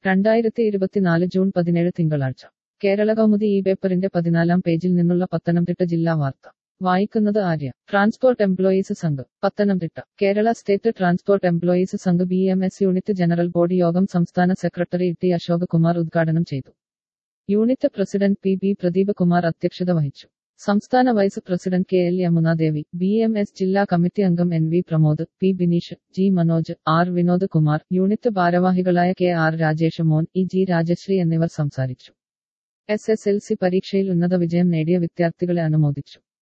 2024 June 17 തിങ്കളാഴ്ച കേരള കൗമുദി ഈ പേപ്പറിന്റെ 14-ാം പേജിൽ നിന്നുള്ള പത്തനംതിട്ട ജില്ലാ വാർത്ത വായിക്കുന്നത് Arya. Transport employees Sangh Pathanamthitta. Kerala state transport employees Sangh BMS unit general body യോഗം സംസ്ഥാന സെക്രട്ടറി ടി അശോക് കുമാർ ഉദ്ഘാടനം ചെയ്തു. Unit president B Pradeep Kumar അധ്യക്ഷത വഹിച്ചു. സംസ്ഥാന vice president KL Yamunadevi, BMS ജില്ലാ കമ്മിറ്റി അംഗം NV Pramod, P Bineesh, G Manoj, R Vinod Kumar, unit ഭാരവാഹികളായ KR രാജേഷ് മോൻ, G രാജശ്രീ എന്നിവർ സംസാരിച്ചു. SSLC പരീക്ഷയിൽ ഉന്നത വിജയം നേടിയ വിദ്യാർത്ഥികളെ അനുമോദിച്ചു.